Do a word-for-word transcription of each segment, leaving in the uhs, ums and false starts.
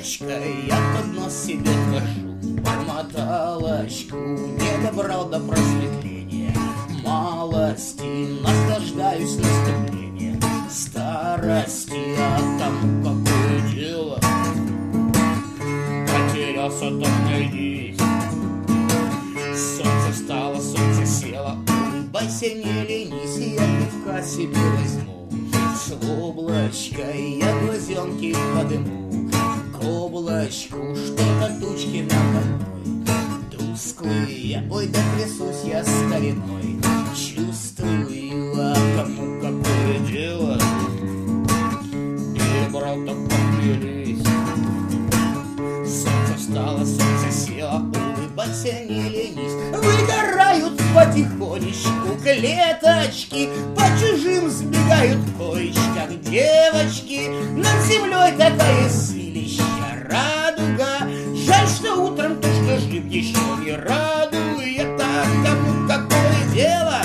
булочкой я под нос себе твержу. Бормоталочку не добрал до просветления, малости наслаждаюсь наступлением старости, а тому какое дело. Потерялся, так найдись. Солнце встало, солнце село, улыбайся, не ленись, я пивка себе возьму. С облачкой я глазенки подыму к облачку, что-то тучки надо мной тусклые, ой, да трясусь я стариной. Чувствую, а кому какое дело? И, брат, так поплелись. Солнце встало, солнце село, улыбайся, не ленись. Выгорают потихонечку клеточки, по чужим сбегают в коечках девочки. Над землей такая сылища радуга, жаль, что утром то, что жив, еще не радует. А кому какое дело?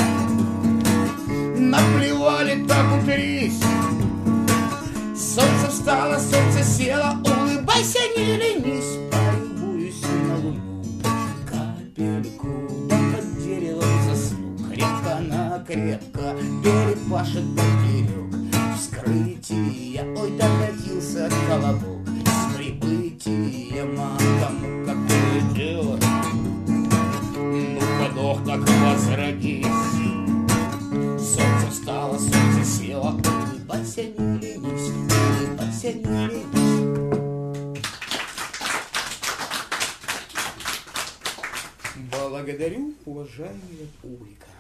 Наплевали, так утрись. Солнце встало, солнце село, улыбайся, не ленись. Полюбуюсь на луну, капельку, да под деревом засну. Крепко-накрепко перепашет поперек вскрытие, ой, докатился колобок с прибытием. А кому какое дело? Ну, подох, так возродись. Солнце встало, солнце село, улыбайся, не ленись, улыбайся, не ленись. Благодарю, уважаемая публика.